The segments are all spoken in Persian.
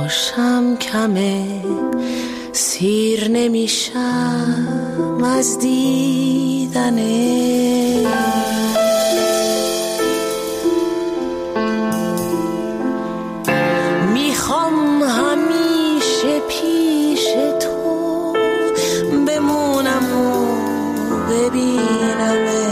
تلاشم کمه، سیر نمیشم از دیدنه. میخوام همیشه پیش تو بمونم و ببینمه.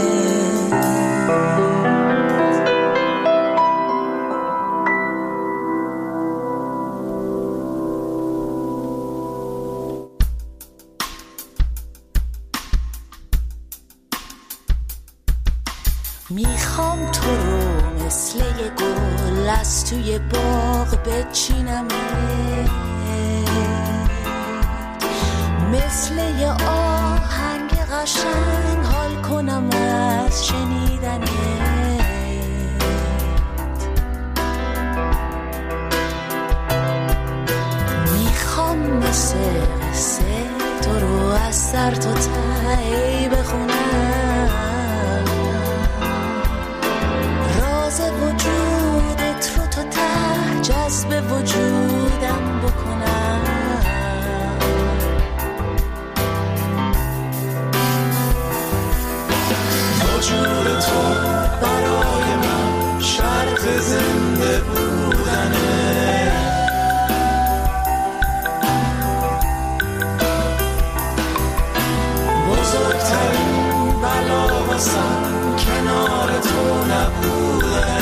میخوام تو رو مثل یه گل از توی باغ بچینم، مثل یه آهنگ قشنگ حال کنم از شنیدنت. میخوام مثل قصه تو رو از سر تا ته بخونم، وجودت رو تا ته جذب وجودم بکنم. وجود تو برای من شرط زنده بودنه. بزرگترین بلا واسم کنار تو نبوده.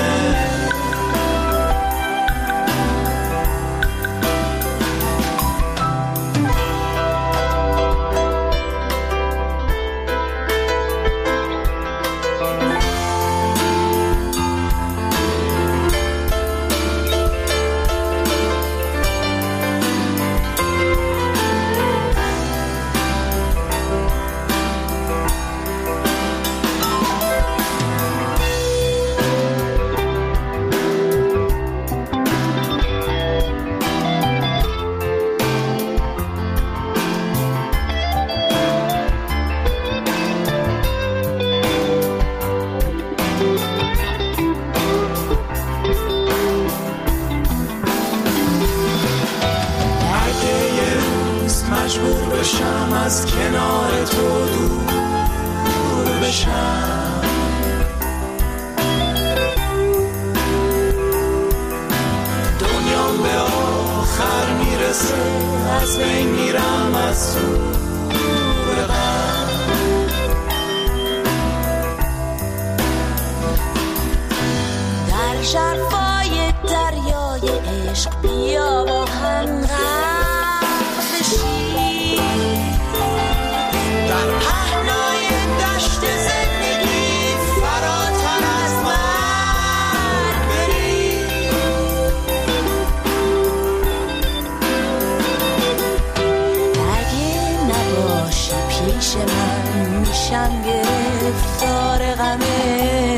از کنار تو دور بشم، دنیام به آخر میرسه از بین میرم از دور غم. در ژرفای دریای عشق بیا با هم غرق بشیم، در پهنای دشت زندگی فراتر از مرگ بریم. اگه نباشی پیش من میشم گرفتار غمه.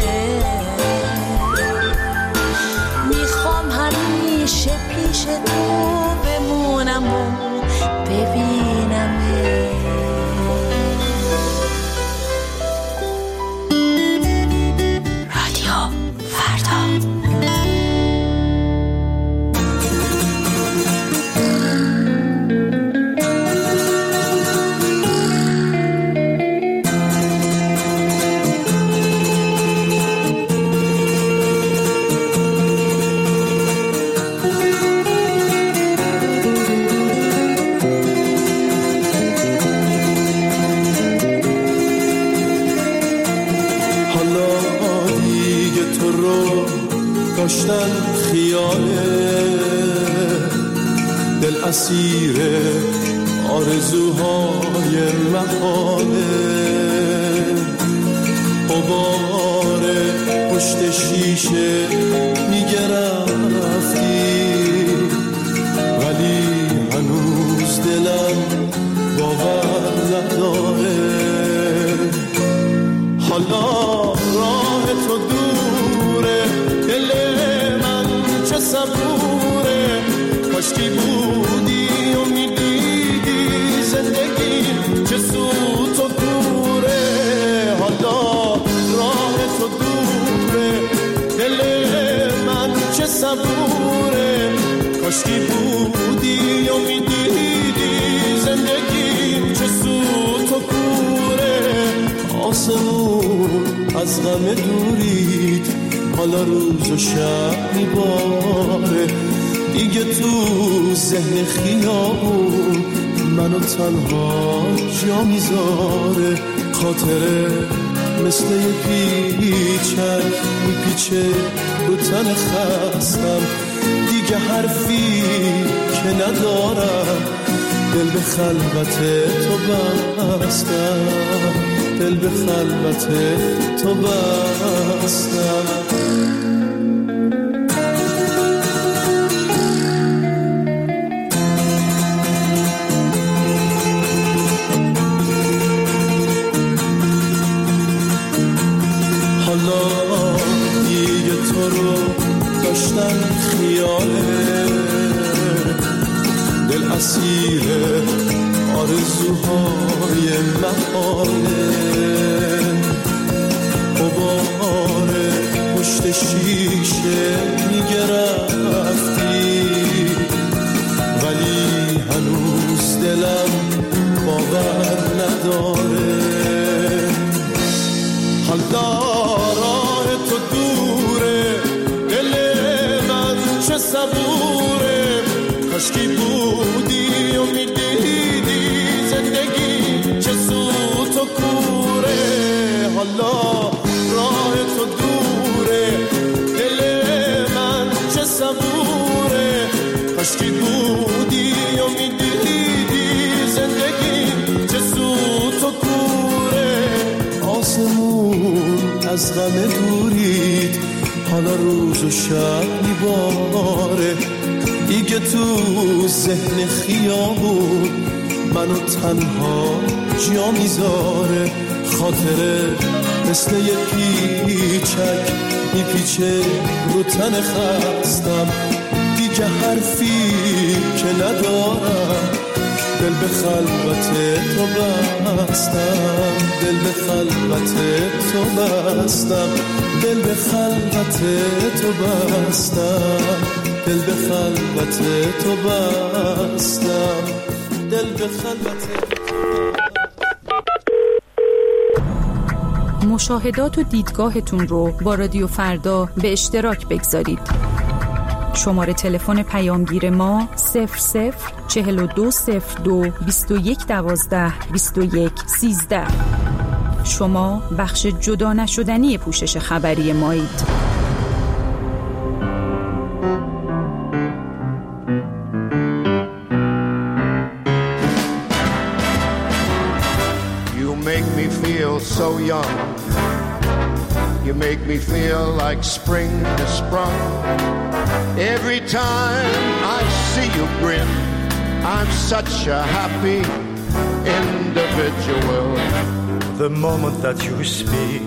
میخوام همیشه پیش تو بمونم و ببینمه. رادیو فردا. داشتن خیاله، دل اسیر آرزوهای محاله. غبار پشت شیشه میگرم رفتی، ولی هنوز دلم باور نداره. حالا راه تو دوره، دل من چه صبوره. کاشکی بودی و میدیدی زندگی چه سوت و کوره. حالا راه تو دوره، دل من چه صبوره. کاشکی بودی و میدیدی زندگیم چه سوت و کوره. آسمون از غم دورید، حالا روز و شب میباره. دیگه تو ذهن خیابون منو تنها جا میذاره. خاطره مثل یه پیچک میپیچه رو تن خستم. دیگه حرفی که ندارم، دل به خلوت تو بستم، دل به خلوت تو بستم. داشتم خیاله دل اسیر آرزوهای محاله. غبار پشت شیشه میگرفتی، ولی هنوز دلم باور نداره. حالا راه تو دوره، چه صبوره. کاشکی بودی و میدیدی زندگی چه سوت و کوره. حالا راه تو دوره، دل من چه صبوره. کاشکی بودی و میدیدی زندگی چه سوت و کوره. آسمون از غم دورید، حالا روز و شب میباره. دیگه تو ذهن خیابون منو تنها جا میذاره. خاطره مثل یه پیچک میپیچه رو تن خستم. دیگه حرفی که ندارم، دل به خلوت تو بستم، دل به خلوت تو بستم، دل به خلوت تو بستم، دل به خلوت تو بستم، دل به خلوت. مشاهدات و دیدگاهتون رو با رادیو فردا به اشتراک بگذارید. شماره تلفن پیامگیر ما 004202 2112 2113. شما بخش جدا نشدنی پوشش خبری مایید. You make me feel so young. You make me feel like spring has sprung. Every time I see you grin, I'm such a happy individual. The moment that you speak,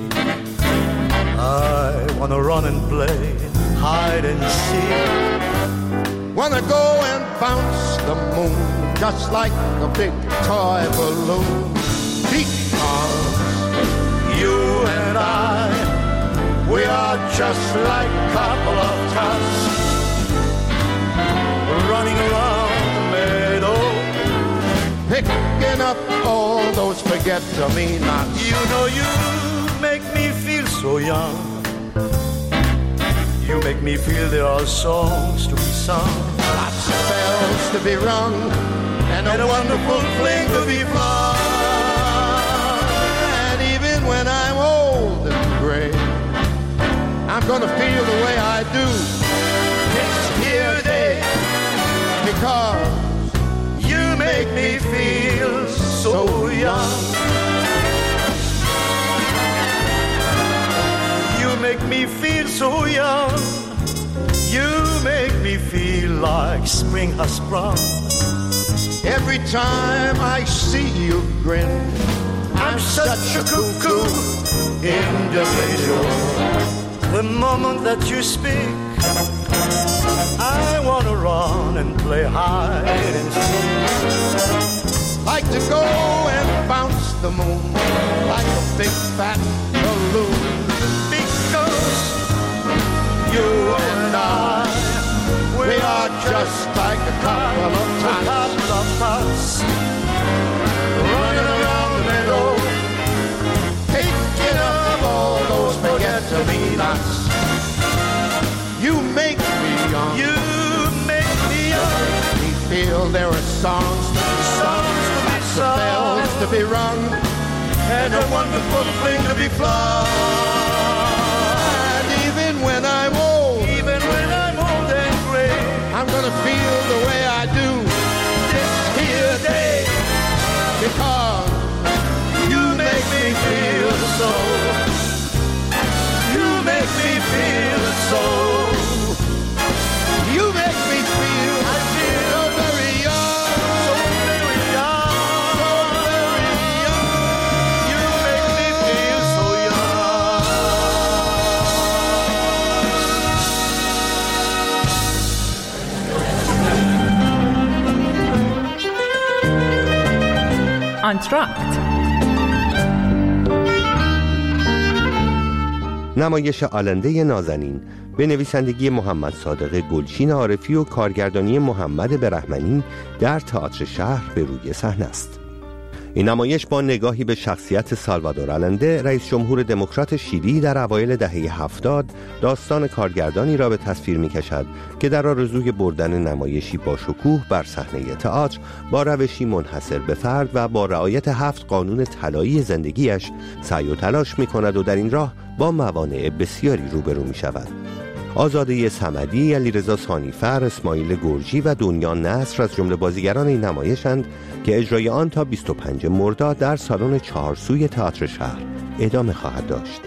I wanna run and play hide and seek. Wanna go and bounce the moon just like a big toy balloon. Because you and I, we are just like a couple of tots running around the meadow, picking up all those forget-me-nots. You know you make me feel so young. You make me feel there are songs to be sung, lots of bells to be rung, and a wonderful fling to be flung. And even when I'm old and gray, I'm gonna feel the way I do this here day, because you make me feel so young. You make me feel so young. You make me feel like spring has sprung. Every time I see you grin, I'm such a cuckoo individual. The moment that you speak, I wanna run and play hide and seek. Like to go and bounce the moon like a big fat balloon. Because you and I, we are just just like a couple of tots running around the meadow, picking up all those forget-me-nots. You make me young. You make me young. Make me feel there are songs to be sung, lots of bells to be rung, and a wonderful thing to be flung. And even when I'm old and gray, I'm gonna feel the way I do this here day, because you make me feel so. You make me feel so. You make me feel, I feel so very young, so very young, so very young. You make me feel so young. انتراکت نمایش آلنده نازنین به نویسندگی محمد صادق گلچین عارفی و کارگردانی محمد برهمنی در تئاتر شهر به روی صحنه است. این نمایش با نگاهی به شخصیت سالوادور آلنده، رئیس جمهور دموکرات شیلی در اوایل دهه 70، داستان کارگردانی را به تصویر می‌کشد که در آرزوی بردن نمایشی با شکوه بر صحنه تئاتر با روشی منحصر به فرد و با رعایت 7 قانون طلایی زندگیش سعی و تلاش می‌کند و در این راه با موانع بسیاری روبرو می‌شود. آزاده صمدی، علیرضا ثانیفر، اسماعیل گرجی و دنیا نصر از جمله بازیگران این نمایشند که اجرای آن تا 25 مرداد در سالن 4 سوی تئاتر شهر ادامه خواهد داشت.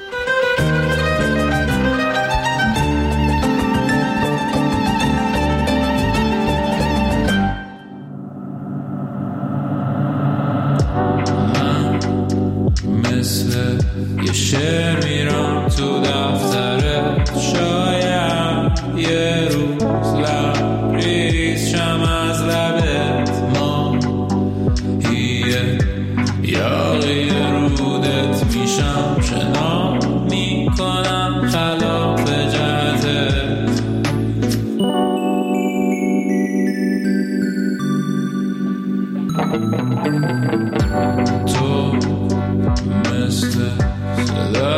مثل یه شعر میرم تو دفترت، شاید یه روز لبریز شم از لبت، ما یاقی رودت میشم، شنا میکنم خلاف جهتت. تو مثل صدا